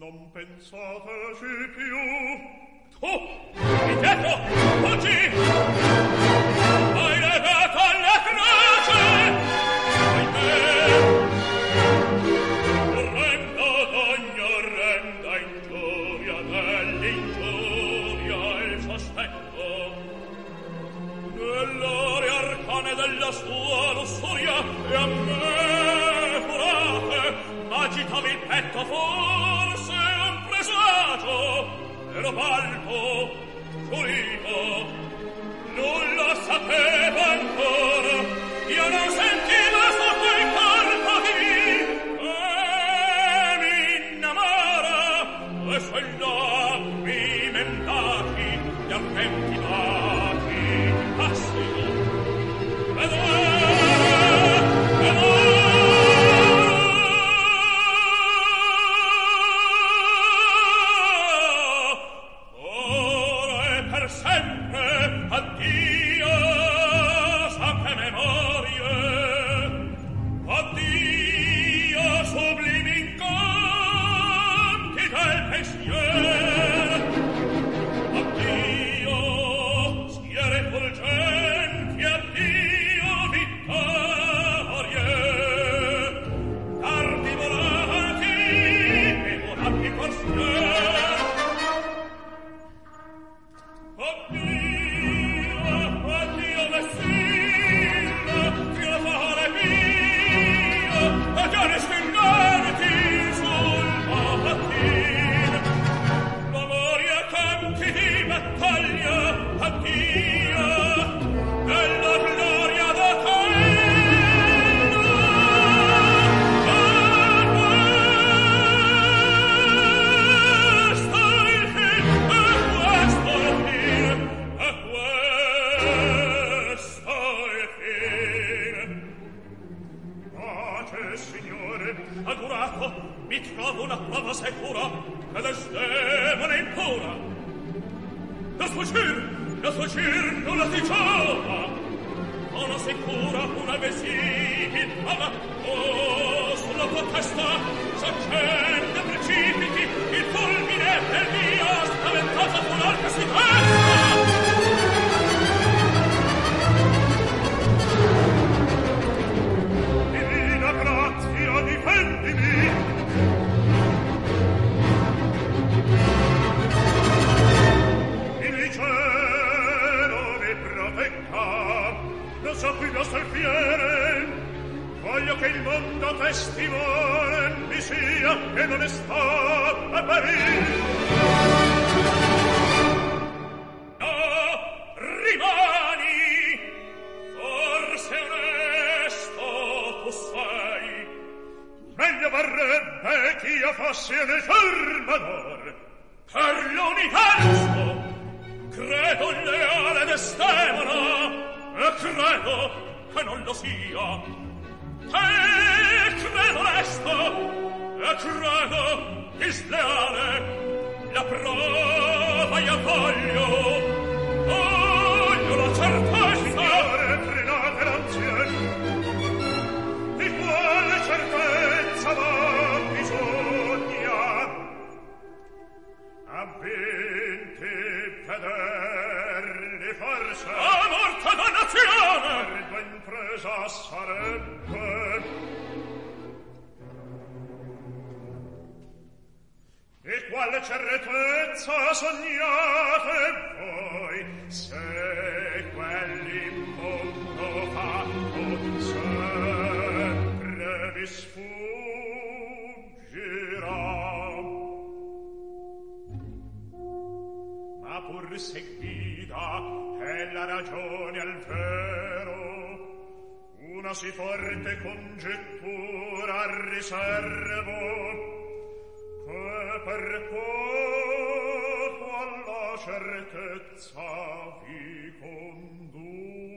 Non pensateci più. Tu, indietro, fuggi! Hai legato alla croce! Renda d'ogni orrenda ingiuria, dell'ingiuria il sospetto, nell'ore arcane della sua lussuria, e a me furate, m'agitavi il petto forse un presagio, ero balbo, furito, nulla sapevo ancora, io non sentivo su quel corpo di me, e mi innamora, e suoi labbri mentati, gli ardenti bati, passi, ed ora e per sempre, addio, sante memorie, addio, sublimi incanti del pensiero, addio, schiere fulgenti, addio, vittorie, dardi volanti e volanti corsieri. Addio, Messina, filavare mio, addio, respingarti sul mattino. Memoria canti di battaglia, addio, della gloria da augurato, mi trovo una prova sicura che desdemone impura. La sfuggir non la si giova, una sicura una vesilla, oh, sulla tua testa s'accende precipiti il fulmine del mio spaventato fular che si testa. Difendimi! Il cielo mi protegga, non so qui lo salviere, voglio che il mondo testimone mi sia che non è stato a perire. No, rimani, forse onesto tu sei, meglio varrebbe ch'io fossi un fermador per l'universo. Credo leale destemona e credo che non lo sia, e credo onesto e credo disleale. La prova io voglio la certezza. Frenate l'anziano, di quale certezza va bisogna? A vinti vederli forse a morte dannazione per tua impresa sarebbe. E quale certezza sognate voi se quell'immondo fatto sempre vi sfuggirà? Ma pur se guida è la ragione al vero, una si forte congettura riservo, che per poco alla certezza vi conduce.